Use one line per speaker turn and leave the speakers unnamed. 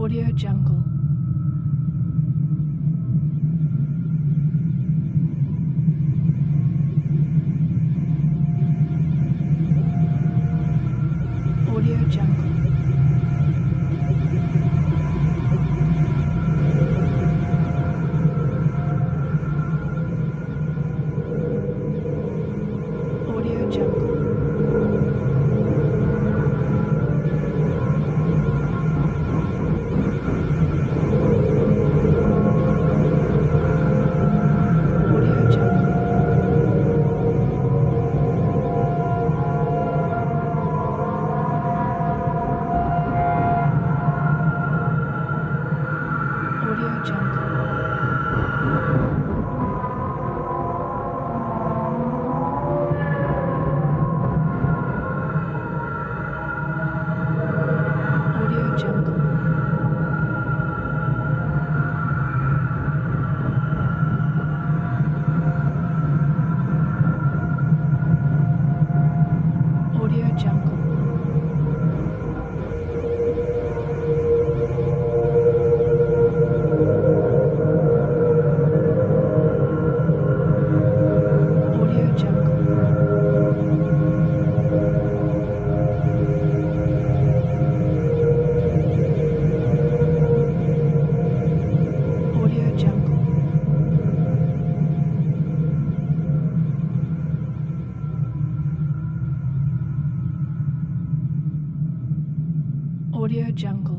Audio Jungle. Audio Jungle. Audio Jungle. Audio Jungle. Audio Jungle. Audio Jungle. Audio Jungle. Audio Jungle. Audio Jungle. Audio Jungle.